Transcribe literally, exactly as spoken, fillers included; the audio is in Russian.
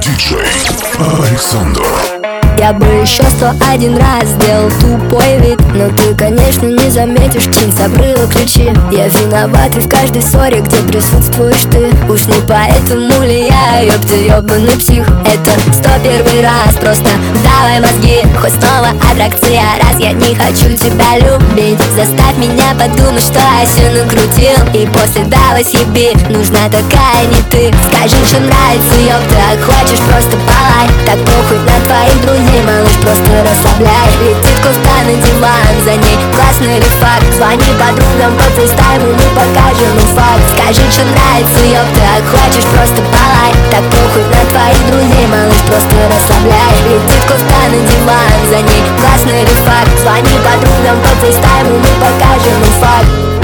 Диджей Александр. Я бы еще сто один раз сделал тупой вид, но ты, конечно, не заметишь, тень с обрыва ключи. Я виноват и в каждой ссоре, где присутствуешь ты. Уж не поэтому ли я, ёпта, ёбаный псих. Это сто первый раз, просто давай мозги. Хоть снова аттракция, раз я не хочу тебя любить. Заставь меня подумать, что я все накрутил. И после давай съеби, нужна такая не ты. Скажи, что нравится, ёпта, а хочешь просто полай. Так похуй на твоих друзей, малыш, просто расслабляй. Летит кофта на диван, за ней классный рефакт. Звони подругам по фейстайму, мы покажем им факт. Скажи, что нравится, ёпта, а хочешь просто полай. Так похуй на твоих друзей, малыш, просто расслабляй. Летит кофта на диван, за ней классный рефакт. Звони подругам по фейстайму, мы покажем им факт.